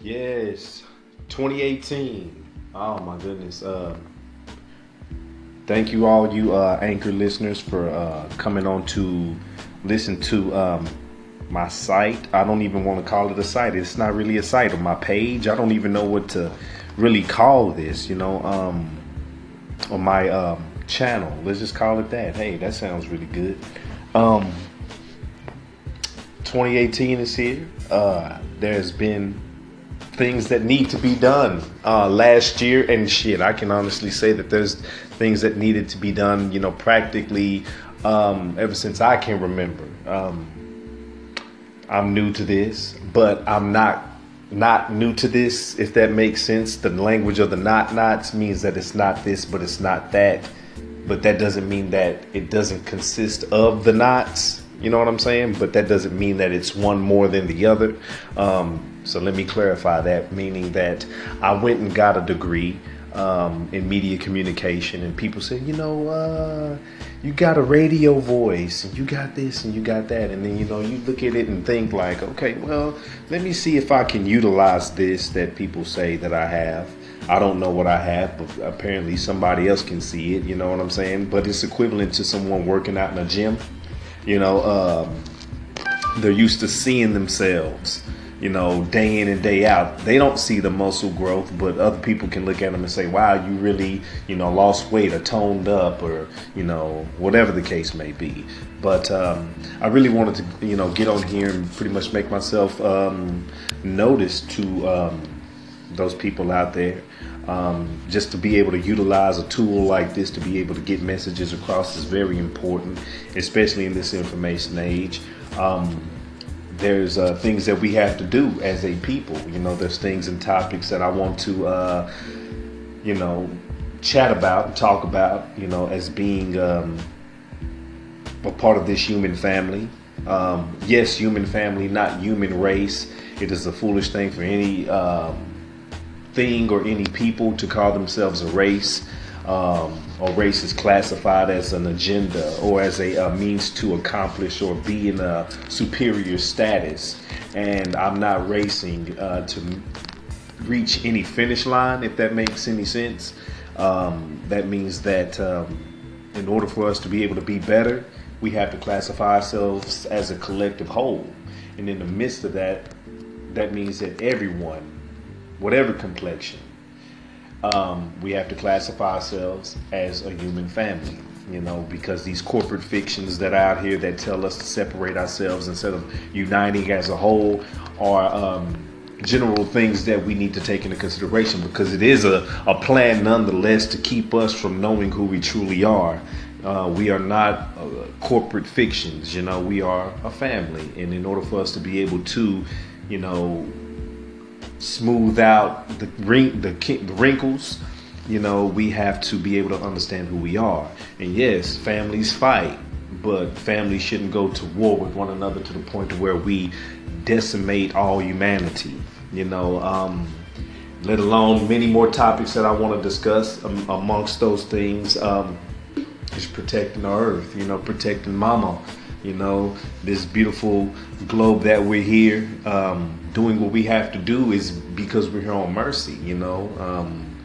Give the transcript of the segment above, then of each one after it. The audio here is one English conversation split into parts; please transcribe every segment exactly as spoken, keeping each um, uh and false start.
Yes, twenty eighteen. Oh my goodness. Uh, thank you all you uh, anchor listeners for uh, coming on to listen to um, my site. I don't even want to call it a site. It's not really a site on my page. I don't even know what to really call this. You know, um, on my um, channel. Let's just call it that. Hey, that sounds really good. Um, twenty eighteen is here. Uh, there's been things that need to be done uh, last year, and shit, I can honestly say that there's things that needed to be done, you know, practically um, ever since I can remember. Um, I'm new to this, but I'm not not new to this, if that makes sense. The language of the not nots means that it's not this, but it's not that. But that doesn't mean that it doesn't consist of the knots. You know what I'm saying? But that doesn't mean that it's one more than the other. Um, so let me clarify that, meaning that I went and got a degree um, in media communication, and people say, you know, uh, you got a radio voice, and you got this, and you got that, and then you know you look at it and think like, okay, well, let me see if I can utilize this that people say that I have. I don't know what I have, but apparently somebody else can see it. You know what I'm saying? But it's equivalent to someone working out in a gym. You know, um, they're used to seeing themselves, you know, day in and day out. They don't see the muscle growth, but other people can look at them and say, wow, you really, you know, lost weight or toned up, or, you know, whatever the case may be. But um, I really wanted to, you know, get on here and pretty much make myself um, notice to um, those people out there. Um, just to be able to utilize a tool like this to be able to get messages across is very important, especially in this information age. Um, there's uh, things that we have to do as a people. You know, there's things and topics that I want to, uh, you know, chat about and talk about, you know, as being um, a part of this human family. Um, yes, human family, not human race. It is a foolish thing for any um, thing or any people to call themselves a race. Um, or race is classified as an agenda or as a, a means to accomplish or be in a superior status. And I'm not racing uh, to reach any finish line, if that makes any sense. Um, that means that um, in order for us to be able to be better, we have to classify ourselves as a collective whole. And in the midst of that, that means that everyone, whatever complexion, um, we have to classify ourselves as a human family, you know, because these corporate fictions that are out here that tell us to separate ourselves instead of uniting as a whole are um, general things that we need to take into consideration, because it is a, a plan nonetheless to keep us from knowing who we truly are. Uh, we are not uh, corporate fictions, you know, we are a family. And in order for us to be able to, you know, smooth out the, wrin- the, the wrinkles, you know, we have to be able to understand who we are. And yes, families fight, but families shouldn't go to war with one another to the point to where we decimate all humanity, you know, um, let alone many more topics that I want to discuss. Um, amongst those things um, is protecting the earth, you know, protecting mama, you know, this beautiful globe that we're here um, doing what we have to do is because we're here on mercy, you know. Um,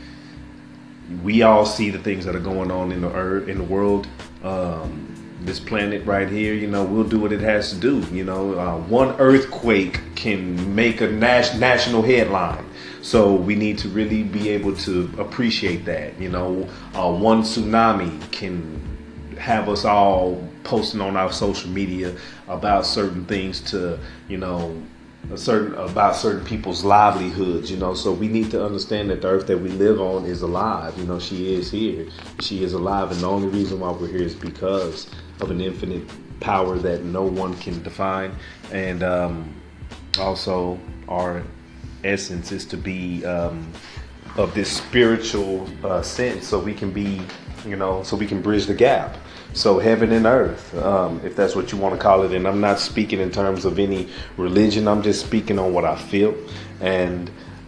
we all see the things that are going on in the earth, in the world, um, this planet right here, you know, we'll do what it has to do, you know. Uh, one earthquake can make a nas- national headline. So we need to really be able to appreciate that, you know. Uh, one tsunami can have us all posting on our social media about certain things to, you know, a certain about certain people's livelihoods, you know. So we need to understand that the earth that we live on is alive. You know, she is here. She is alive, and the only reason why we're here is because of an infinite power that no one can define. And um, also, our essence is to be um, of this spiritual uh, sense, so we can be, you know, so we can bridge the gap. So heaven and earth, um, if that's what you want to call it. And I'm not speaking in terms of any religion. I'm just speaking on what I feel. And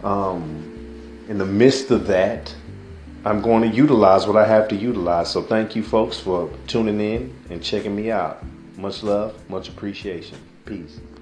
um, in the midst of that, I'm going to utilize what I have to utilize. So thank you, folks, for tuning in and checking me out. Much love, much appreciation. Peace.